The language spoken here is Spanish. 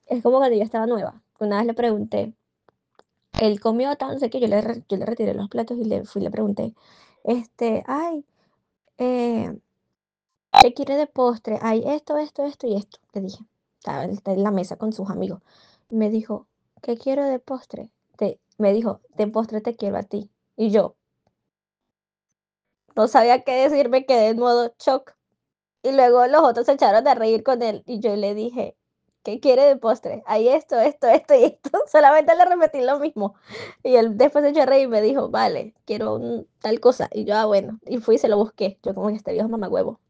Es como cuando yo estaba nueva. Una vez le pregunté, él comió tal, no sé qué, yo le retiré los platos y le fui y le pregunté, ay, eh, ¿qué quiere de postre? Hay esto y esto, le dije. Está en la mesa con sus amigos. Y me dijo, ¿qué quiero de postre? Me dijo, de postre te quiero a ti. Y yo no sabía qué decir, me quedé en modo shock. Y luego los otros se echaron a reír con él y yo le dije: "¿Qué quiere de postre? Hay esto y esto". Solamente le repetí lo mismo. Y él después se echó a reír y me dijo: "Vale, quiero un tal cosa". Y yo: "Ah, bueno". Y fui y se lo busqué. Yo como que este viejo mamahuevo.